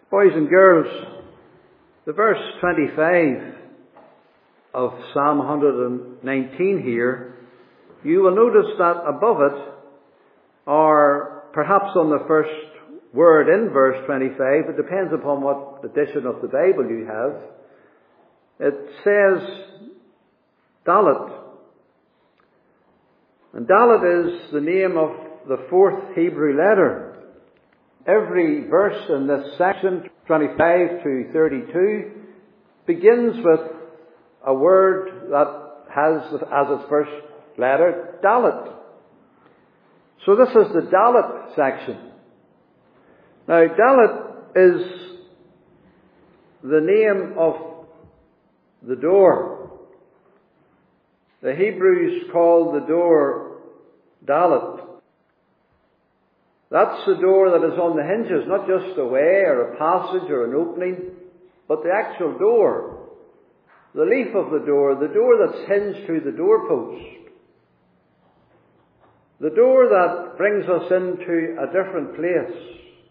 Boys and girls, the verse 25 of Psalm 119 here, you will notice that above it, or perhaps on the first word in verse 25, it depends upon what edition of the Bible you have, it says Dalet. And Dalet is the name of the fourth Hebrew letter. Every verse in this section, 25 to 32, begins with a word that has as its first letter, Dalet. So this is the Dalet section. Now, Dalet is the name of the door. The Hebrews call the door Dalet. That's the door that is on the hinges, not just a way or a passage or an opening, but the actual door. The leaf of the door that's hinged to the doorpost. The door that brings us into a different place.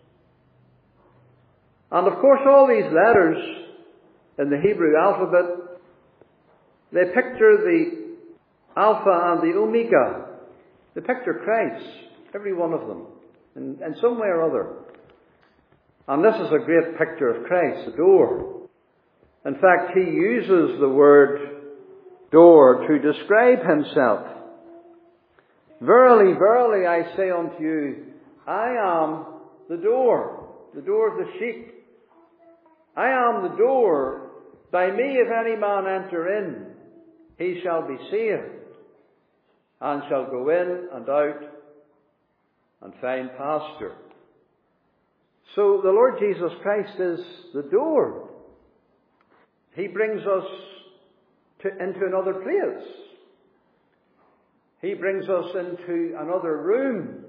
And of course all these letters in the Hebrew alphabet, they picture the Alpha and the Omega. They picture Christ, every one of them, in some way or other. And this is a great picture of Christ, the door. In fact, he uses the word door to describe himself. Verily, verily, I say unto you, I am the door of the sheep. I am the door. By me, if any man enter in, he shall be saved, and shall go in and out and find pasture. So the Lord Jesus Christ is the door. He brings us into another place. He brings us into another room.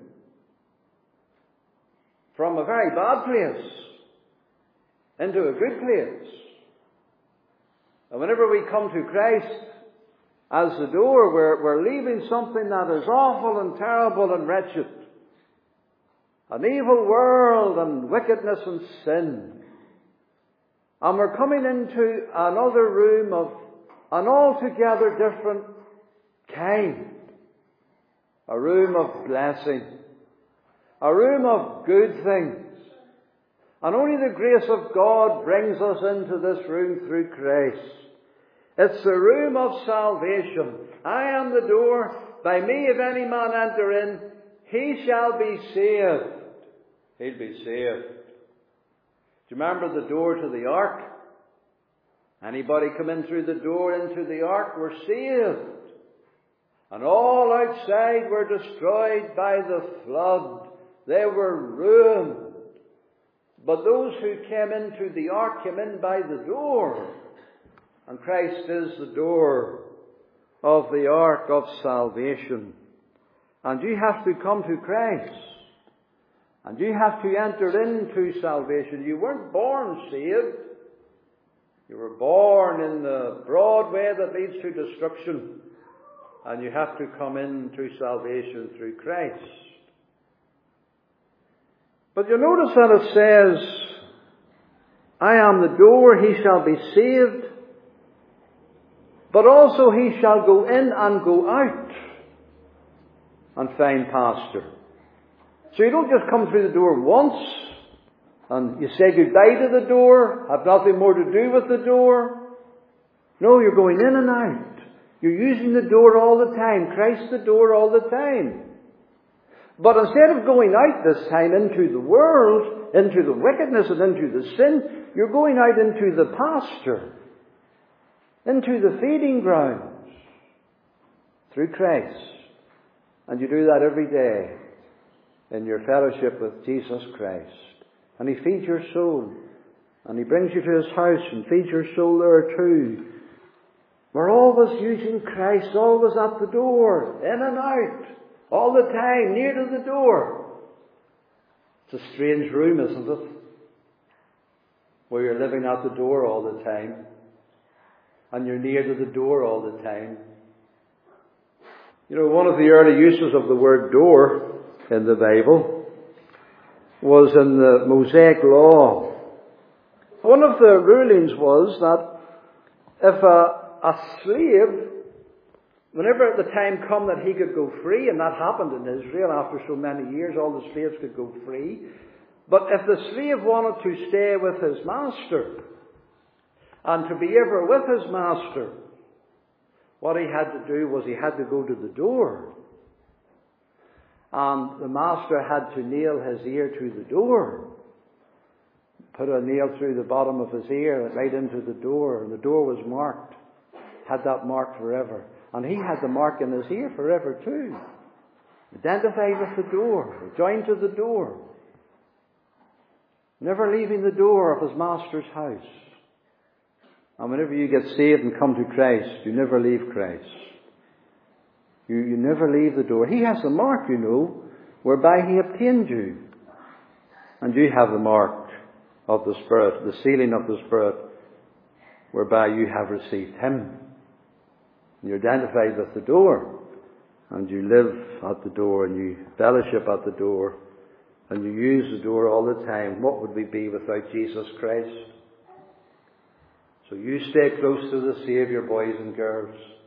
From a very bad place into a good place. And whenever we come to Christ as the door, we're leaving something that is awful and terrible and wretched. An evil world and wickedness and sin. And we're coming into another room of an altogether different kind. A room of blessing. A room of good things. And only the grace of God brings us into this room through Christ. It's the room of salvation. I am the door. By me, if any man enter in, he shall be saved. He'll be saved. Do you remember the door to the ark? Anybody come in through the door into the ark were saved. And all outside were destroyed by the flood. They were ruined. But those who came into the ark came in by the door. And Christ is the door of the ark of salvation. And you have to come to Christ. And you have to enter into salvation. You weren't born saved. You were born in the broad way that leads to destruction. And you have to come into salvation through Christ. But you notice that it says, I am the door, he shall be saved. But also he shall go in and go out and find pasture. So you don't just come through the door once and you say goodbye to the door, have nothing more to do with the door. No, you're going in and out. You're using the door all the time. Christ the door all the time. But instead of going out this time into the world, into the wickedness and into the sin, you're going out into the pasture, into the feeding grounds, through Christ. And you do that every day in your fellowship with Jesus Christ. And he feeds your soul. And he brings you to his house and feeds your soul there too. We're always using Christ, always at the door, in and out, all the time, near to the door. It's a strange room, isn't it? Where you're living at the door all the time. And you're near to the door all the time. You know, one of the early uses of the word door in the Bible was in the Mosaic Law. one of the rulings was that if a slave, whenever the time come that he could go free, and that happened in Israel after so many years, all the slaves could go free. But if the slave wanted to stay with his master, and to be ever with his master, what he had to do was he had to go to the door. And the master had to nail his ear to the door. Put a nail through the bottom of his ear, right into the door, and the door was marked. Had that marked forever. And he had the mark in his ear forever too. Identified with the door, joined to the door. Never leaving the door of his master's house. And whenever you get saved and come to Christ, you never leave Christ. You never leave the door. He has the mark, whereby he obtained you. And you have the mark of the Spirit, the sealing of the Spirit, whereby you have received him. You're identified with the door, and you live at the door, and you fellowship at the door, and you use the door all the time. What would we be without Jesus Christ? So you stay close to the Saviour, boys and girls.